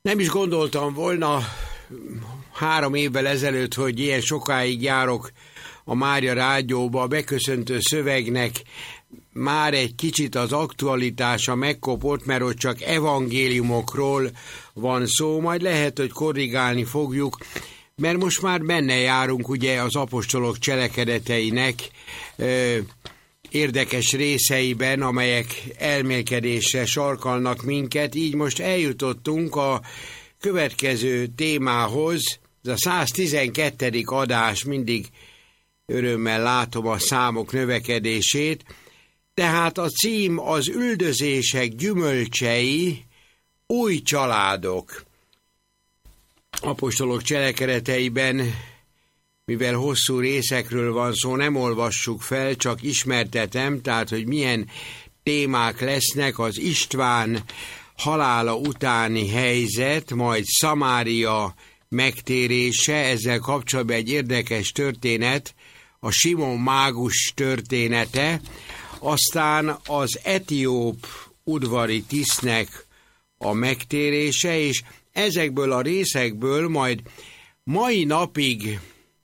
Nem is gondoltam volna 3 évvel ezelőtt, hogy ilyen sokáig járok a Mária Rádióba. A beköszöntő szövegnek már egy kicsit az aktualitása megkopott, mert ott csak evangéliumokról van szó, majd lehet, hogy korrigálni fogjuk, mert most már benne járunk ugye az apostolok cselekedeteinek érdekes részeiben, amelyek elmélkedésre sarkalnak minket, így most eljutottunk a következő témához, ez a 112. adás, mindig örömmel látom a számok növekedését, tehát a cím az üldözések gyümölcsei, új családok. Apostolok cselekedeteiben, mivel hosszú részekről van szó, nem olvassuk fel, csak ismertetem, tehát hogy milyen témák lesznek: az István halála utáni helyzet, majd Szamária megtérése, ezzel kapcsolatban egy érdekes történet, a Simon mágus története, aztán az etióp udvari tisztnek a megtérése, és ezekből a részekből majd mai napig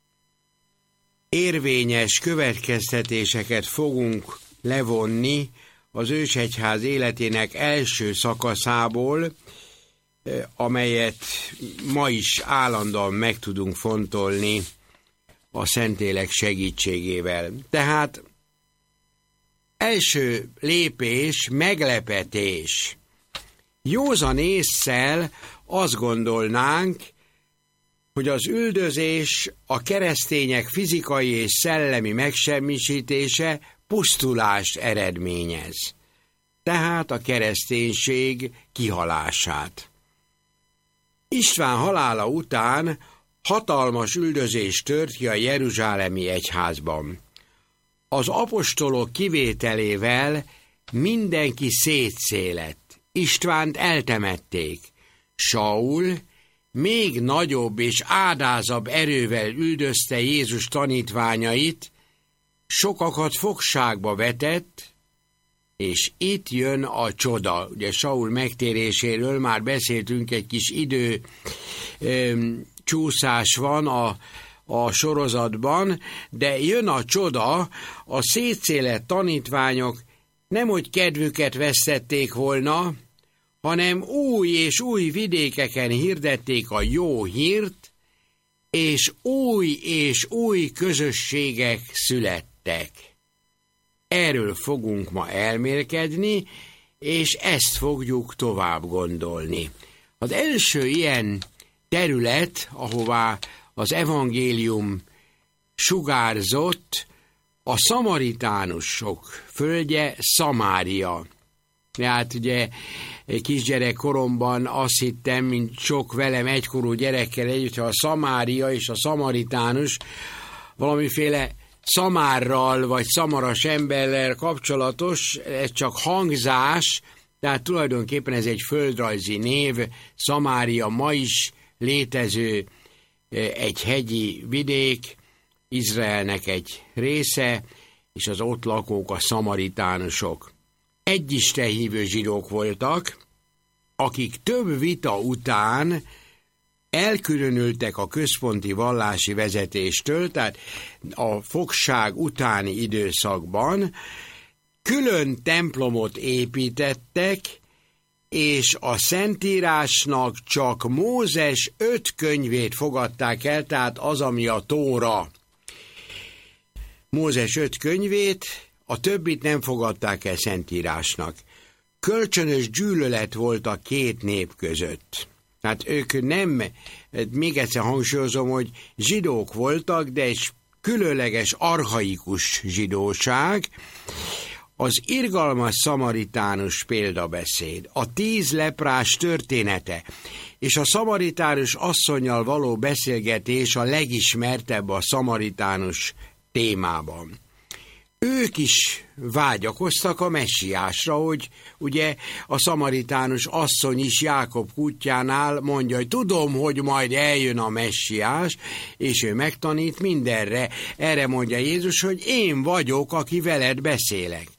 érvényes következtetéseket fogunk levonni az ősegyház életének első szakaszából, amelyet ma is állandóan meg tudunk fontolni a Szentlélek segítségével. Tehát első lépés, meglepetés. Józan ésszel azt gondolnánk, hogy az üldözés, a keresztények fizikai és szellemi megsemmisítése pusztulást eredményez, tehát a kereszténység kihalását. István halála után hatalmas üldözés tört ki a jeruzsálemi egyházban. Az apostolok kivételével mindenki szétszélett. Istvánt eltemették. Saul még nagyobb és ádázabb erővel üldözte Jézus tanítványait, sokakat fogságba vetett, és itt jön a csoda. Ugye Saul megtéréséről már beszéltünk, egy kis csúszás van a sorozatban, de jön a csoda, a szétszélett tanítványok nemhogy kedvüket vesztették volna, hanem új és új vidékeken hirdették a jó hírt, és új közösségek születtek. Erről fogunk ma elmélkedni, és ezt fogjuk tovább gondolni. Az első ilyen terület, ahová az evangélium sugárzott, a szamaritánusok földje, Szamária. Hát ugye kisgyerek koromban azt hittem, mint sok velem egykorú gyerekkel együtt, hogy a Szamária és a szamaritánus valamiféle szamárral vagy szamaras emberrel kapcsolatos, ez csak hangzás, tehát tulajdonképpen ez egy földrajzi név. Szamária ma is létező egy hegyi vidék, Izraelnek egy része, és az ott lakók a szamaritánusok. Egyistenhívő zsidók voltak, akik több vita után elkülönültek a központi vallási vezetéstől, tehát a fogság utáni időszakban külön templomot építettek, és a Szentírásnak csak Mózes 5 könyvét fogadták el, tehát az, ami a Tóra. Mózes 5 könyvét, a többit nem fogadták el Szentírásnak. Kölcsönös gyűlölet volt a két nép között. Tehát ők nem, még egyszer hangsúlyozom, hogy zsidók voltak, de egy különleges, archaikus zsidóság. Az irgalmas szamaritánus példabeszéd, a 10 leprás története és a szamaritánus asszonnyal való beszélgetés a legismertebb a szamaritánus témában. Ők is vágyakoztak a messiásra, hogy ugye a szamaritánus asszony is Jákob kutyánál mondja, hogy tudom, hogy majd eljön a messiás, és ő megtanít mindenre. Erre mondja Jézus, hogy én vagyok, aki veled beszélek.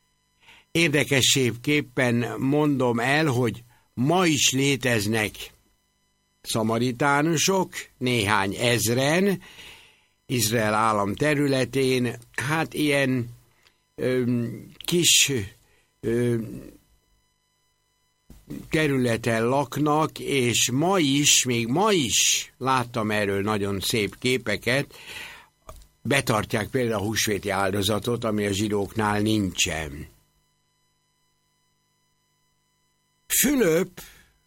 Érdekességképpen mondom el, hogy ma is léteznek szamaritánusok, néhány ezren, Izrael állam területén, hát ilyen kis területen laknak, és még ma is láttam erről nagyon szép képeket, betartják például a húsvéti áldozatot, ami a zsidóknál nincsen. Fülöp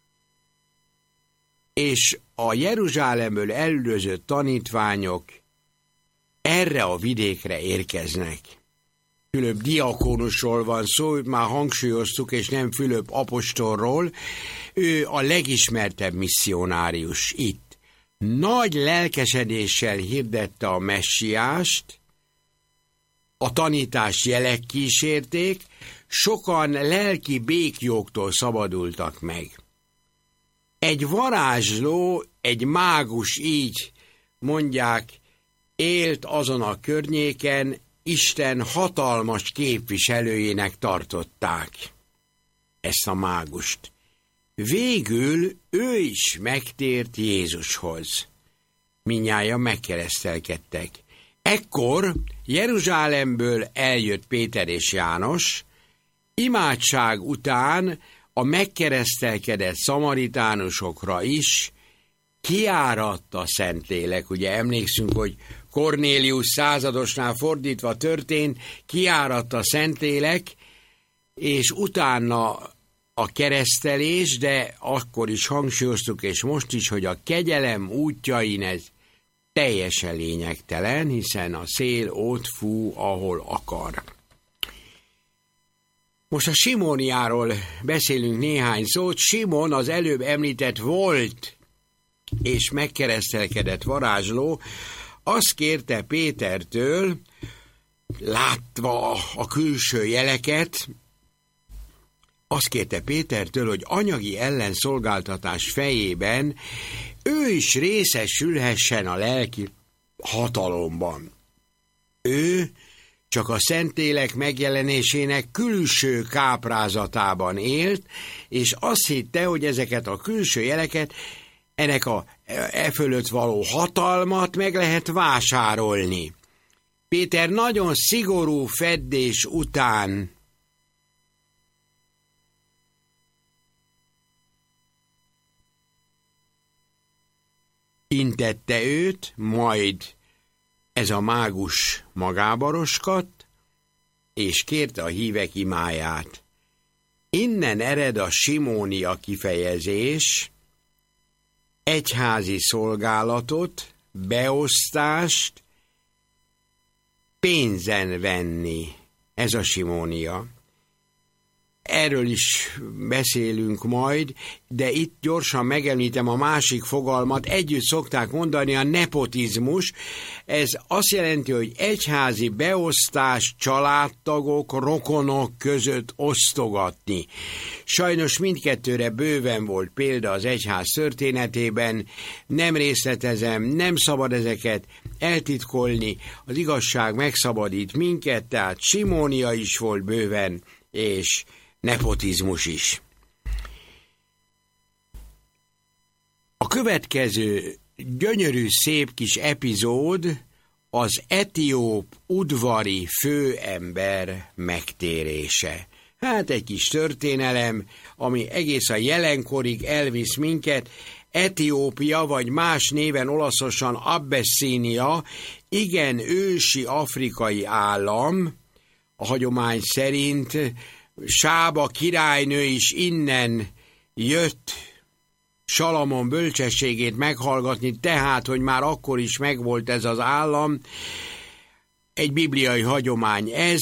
és a Jeruzsálemből elüldözött tanítványok erre a vidékre érkeznek. Fülöp diakónusról van szó, már hangsúlyoztuk, és nem Fülöp apostolról. Ő a legismertebb misszionárius itt. Nagy lelkesedéssel hirdette a messiást, a tanítást jelek kísérték, sokan lelki béklyóktól szabadultak meg. Egy varázsló, egy mágus, így mondják, élt azon a környéken, Isten hatalmas képviselőjének tartották ezt a mágust. Végül ő is megtért Jézushoz. Mindnyájan megkeresztelkedtek. Ekkor Jeruzsálemből eljött Péter és János, imádság után a megkeresztelkedett szamaritánusokra is kiáradt a Szentlélek. Ugye emlékszünk, hogy Kornélius századosnál fordítva történt, kiáradt a Szentlélek, és utána a keresztelés, de akkor is hangsúlyoztuk, és most is, hogy a kegyelem útjain ez teljesen lényegtelen, hiszen a szél ott fú, ahol akar. Most a Simóniáról beszélünk néhány szót. Simon az előbb említett volt és megkeresztelkedett varázsló, azt kérte Pétertől, látva a külső jeleket, azt kérte Pétertől, hogy anyagi ellenszolgáltatás fejében ő is részesülhessen a lelki hatalomban. Ő csak a Szentlélek megjelenésének külső káprázatában élt, és azt hitte, hogy ezeket a külső jeleket, ennek e fölött való hatalmat meg lehet vásárolni. Péter nagyon szigorú feddés után intette őt, majd ez a mágus magába roskadt, és kérte a hívek imáját. Innen ered a simónia kifejezés, egyházi szolgálatot, beosztást, pénzen venni. Ez a simónia. Erről is beszélünk majd, de itt gyorsan megemlítem a másik fogalmat, együtt szokták mondani a nepotizmus. Ez azt jelenti, hogy egyházi beosztás, családtagok, rokonok között osztogatni. Sajnos mindkettőre bőven volt példa az egyház történetében, nem részletezem, nem szabad ezeket eltitkolni, az igazság megszabadít minket, tehát simónia is volt bőven, és nepotizmus is. A következő gyönyörű, szép kis epizód az etióp udvari főember megtérése. Hát egy kis történelem, ami egész a jelenkorig elvisz minket. Etiópia, vagy más néven olaszosan Abyssinia, igen ősi afrikai állam, a hagyomány szerint Sába királynő is innen jött Salamon bölcsességét meghallgatni, tehát, hogy már akkor is megvolt ez az állam. Egy bibliai hagyomány ez.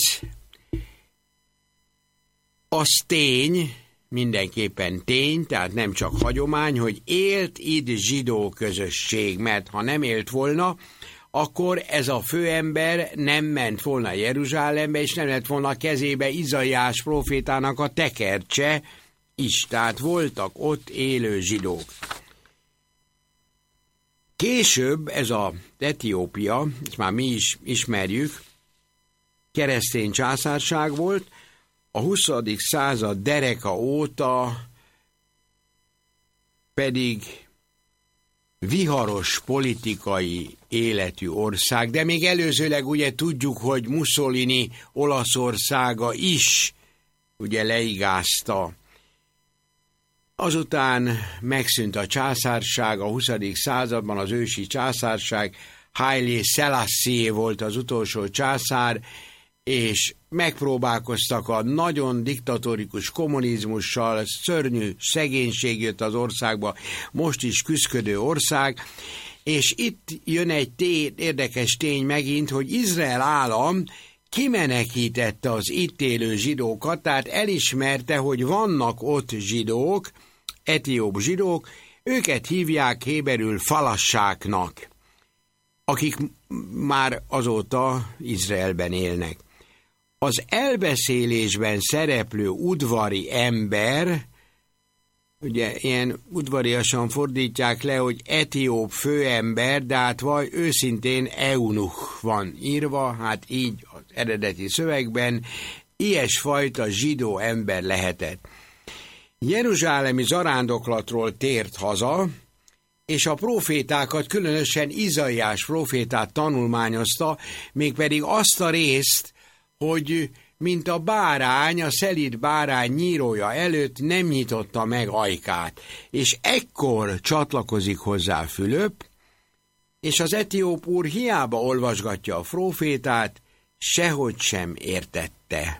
Az tény, mindenképpen tény, tehát nem csak hagyomány, hogy élt itt zsidó közösség, mert ha nem élt volna, akkor ez a főember nem ment volna Jeruzsálembe, és nem lett volna a kezébe Izaiás prófétának a tekercse is, tehát voltak ott élő zsidók. Később ez az Etiópia, ezt már mi is ismerjük, keresztény császárság volt, a 20. század dereka óta pedig viharos politikai életű ország, de még előzőleg ugye tudjuk, hogy Mussolini Olaszországa is ugye leigázta. Azután megszűnt a császárság, a 20. században az ősi császárság, Haile Selassie volt az utolsó császár, és megpróbálkoztak a nagyon diktatórikus kommunizmussal, szörnyű szegénység jött az országba, most is küszködő ország, és itt jön egy érdekes tény megint, hogy Izrael állam kimenekítette az itt élő zsidókat, tehát elismerte, hogy vannak ott zsidók, etióp zsidók, őket hívják héberül falassáknak, akik már azóta Izraelben élnek. Az elbeszélésben szereplő udvari ember, ugye ilyen udvariasan fordítják le, hogy etióp főember, de hát vagy őszintén eunuch van írva, hát így az eredeti szövegben, ilyesfajta zsidó ember lehetett. Jeruzsálemi zarándoklatról tért haza, és a prófétákat, különösen Izaiás prófétát tanulmányozta, mégpedig azt a részt, hogy mint a bárány, a szelíd bárány nyírója előtt nem nyitotta meg ajkát. És ekkor csatlakozik hozzá Fülöp, és az etióp úr hiába olvasgatja a prófétát, sehogy sem értette.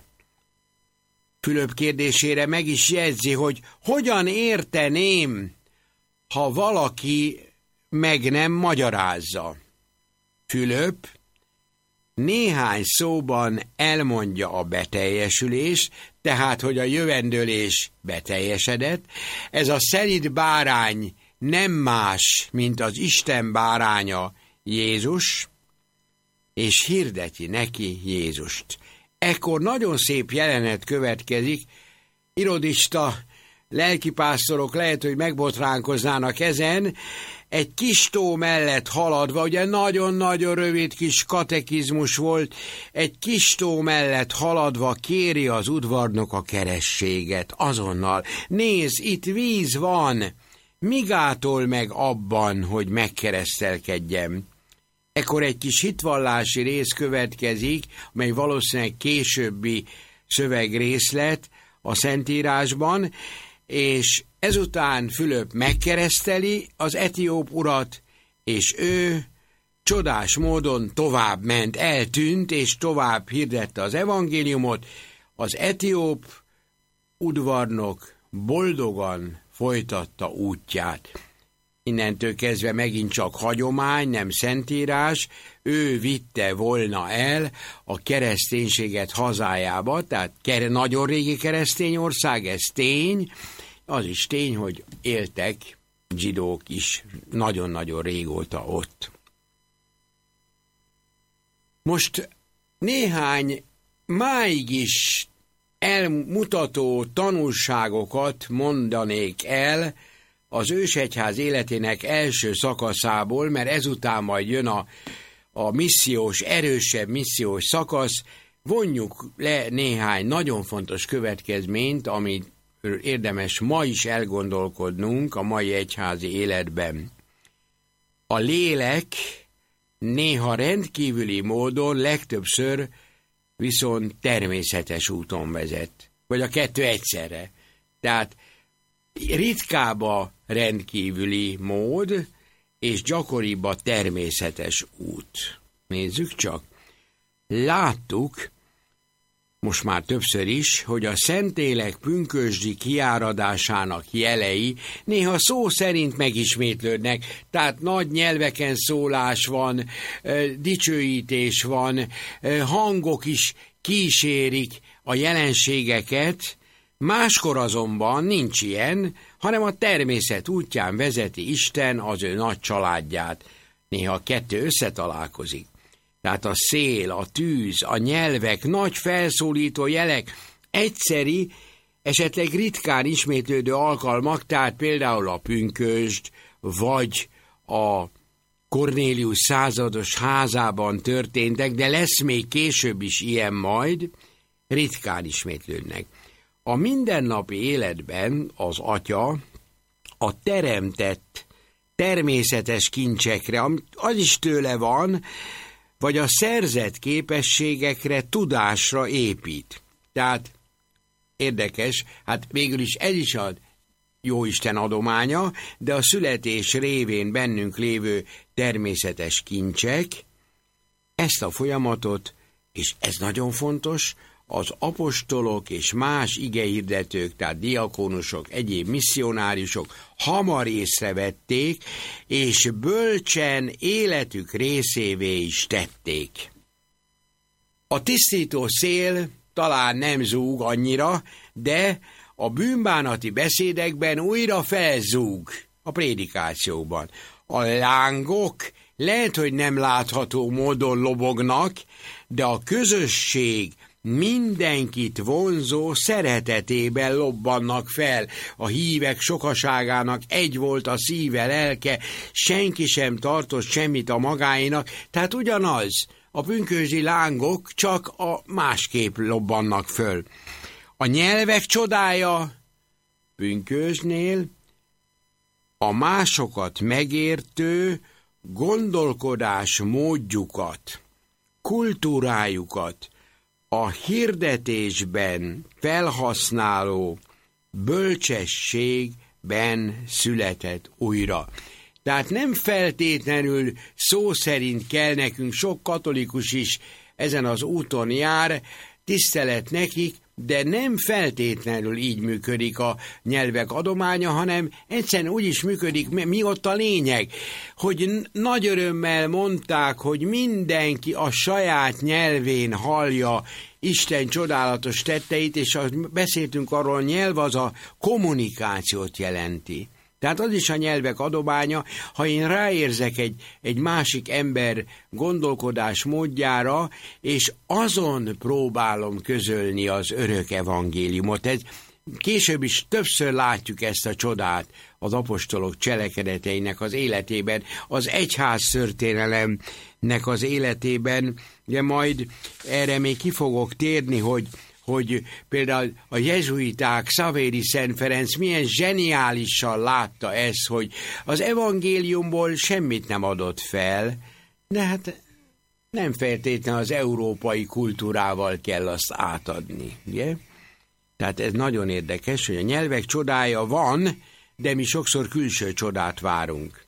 Fülöp kérdésére meg is jegyzi, hogy hogyan érteném, ha valaki meg nem magyarázza. Fülöp néhány szóban elmondja a beteljesülést, tehát, hogy a jövendőlés beteljesedett. Ez a szelíd bárány nem más, mint az Isten báránya, Jézus, és hirdeti neki Jézust. Ekkor nagyon szép jelenet következik, irodista lelkipásztorok lehet, hogy megbotránkoznának ezen, egy kis tó mellett haladva, ugye nagyon-nagyon rövid kis katekizmus volt, egy kis tó mellett haladva kéri az udvarnok a kerességet, azonnal. Nézd, itt víz van, mi gátol meg abban, hogy megkeresztelkedjem? Ekkor egy kis hitvallási rész következik, mely valószínűleg későbbi szövegrészlet a Szentírásban, és ezután Fülöp megkereszteli az etióp urat, és ő csodás módon tovább ment, eltűnt, és tovább hirdette az evangéliumot. Az etióp udvarnok boldogan folytatta útját. Innentől kezdve megint csak hagyomány, nem szentírás, ő vitte volna el a kereszténységet hazájába, tehát nagyon régi keresztény ország, ez tény, az is tény, hogy éltek zsidók is nagyon-nagyon régóta ott. Most néhány máig is elmutató tanulságokat mondanék el az ősegyház életének első szakaszából, mert ezután majd jön a missziós, erősebb missziós szakasz. Vonjuk le néhány nagyon fontos következményt, amit érdemes ma is elgondolkodnunk a mai egyházi életben. A lélek néha rendkívüli módon, legtöbbször viszont természetes úton vezet, vagy a kettő egyszerre. Tehát ritkább a rendkívüli mód, és gyakoribb a természetes út. Nézzük csak. Láttuk, most már többször is, hogy a Szentlélek pünkösdi kiáradásának jelei néha szó szerint megismétlődnek, tehát nagy nyelveken szólás van, dicsőítés van, hangok is kísérik a jelenségeket, máskor azonban nincs ilyen, hanem a természet útján vezeti Isten az ő nagy családját. Néha a kettő összetalálkozik. Tehát a szél, a tűz, a nyelvek, nagy felszólító jelek, egyszeri, esetleg ritkán ismétlődő alkalmak, tehát például a pünkösd, vagy a Kornélius százados házában történtek, de lesz még később is ilyen majd, ritkán ismétlődnek. A mindennapi életben az Atya a teremtett természetes kincsekre, az is tőle van, vagy a szerzett képességekre, tudásra épít. Tehát érdekes, hát végül is ez is a Jóisten adománya, de a születés révén bennünk lévő természetes kincsek, ezt a folyamatot, és ez nagyon fontos, az apostolok és más igehirdetők, tehát diakónusok, egyéb misszionáriusok hamar észrevették, és bölcsen életük részévé is tették. A tisztító szél talán nem zúg annyira, de a bűnbánati beszédekben újra felzúg a prédikációkban. A lángok lehet, hogy nem látható módon lobognak, de a közösség mindenkit vonzó szeretetében lobbannak fel. A hívek sokaságának egy volt a szíve, lelke, senki sem tartott semmit a magáénak, tehát ugyanaz, a pünkösdi lángok csak a másképp lobbannak föl. A nyelvek csodája pünkösdnél a másokat megértő gondolkodás módjukat, kultúrájukat, a hirdetésben felhasználó bölcsességben született újra. Tehát nem feltétlenül szó szerint kell nekünk, sok katolikus is ezen az úton jár, tisztelet nekik, de nem feltétlenül így működik a nyelvek adománya, hanem egyszerűen úgy is működik, mi ott a lényeg, hogy nagy örömmel mondták, hogy mindenki a saját nyelvén hallja Isten csodálatos tetteit, és beszéltünk arról, a nyelv az a kommunikációt jelenti. Tehát az is a nyelvek adománya, ha én ráérzek egy másik ember gondolkodás módjára, és azon próbálom közölni az örök evangéliumot. Később is többször látjuk ezt a csodát az apostolok cselekedeteinek az életében, az egyház történelemnek az életében, de majd erre még ki fogok térni, hogy például a jezsuiták, Xaveri Szent Ferenc milyen zseniálisan látta ezt, hogy az evangéliumból semmit nem adott fel, de hát nem feltétlenül az európai kultúrával kell azt átadni, ugye? Tehát ez nagyon érdekes, hogy a nyelvek csodája van, de mi sokszor külső csodát várunk.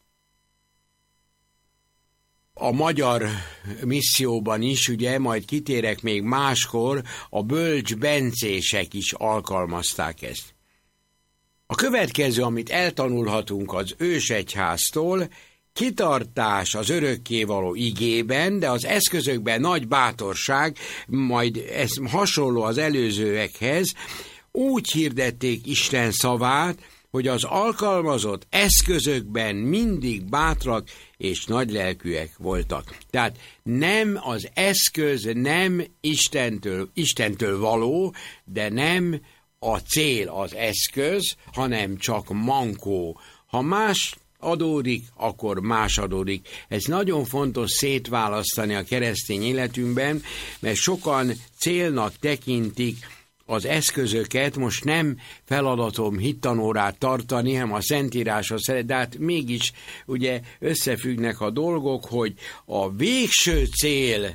A magyar misszióban is, ugye, majd kitérek még máskor, a bölcs bencések is alkalmazták ezt. A következő, amit eltanulhatunk az ősegyháztól, kitartás az örökkévaló igében, de az eszközökben nagy bátorság, majd ez hasonló az előzőekhez, úgy hirdették Isten szavát, hogy az alkalmazott eszközökben mindig bátrak és nagylelkűek voltak. Tehát nem az eszköz, nem Istentől való, de nem a cél az eszköz, hanem csak mankó. Ha más adódik, akkor más adódik. Ez nagyon fontos szétválasztani a keresztény életünkben, mert sokan célnak tekintik az eszközöket, most nem feladatom hittanórát tartani, hanem a Szentíráshoz szeret, de hát mégis ugye összefüggnek a dolgok, hogy a végső cél,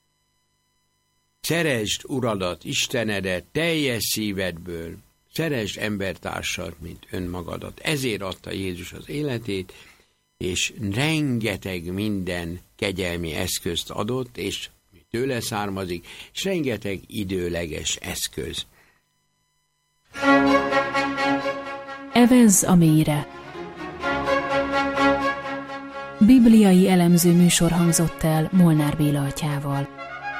szeresd Uradat, Istenedet teljes szívedből, szeresd embertársat, mint önmagadat. Ezért adta Jézus az életét, és rengeteg minden kegyelmi eszközt adott, és tőle származik, és rengeteg időleges eszköz. Evezz a mélyre. Bibliai elemző műsor hangzott el Molnár Béla atyával.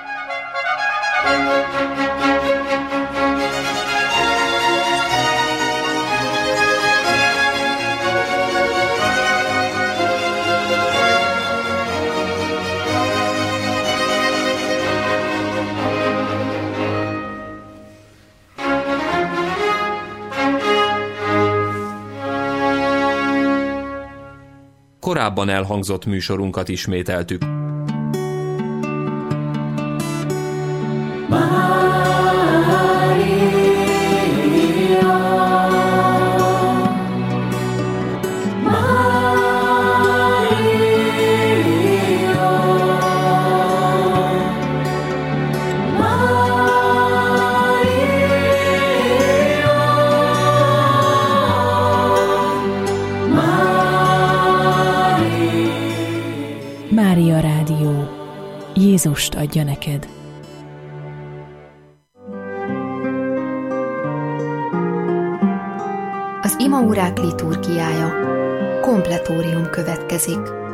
Korábban elhangzott műsorunkat ismételtük. Jézust adja neked. Az imaórák liturgiája. Kompletórium következik.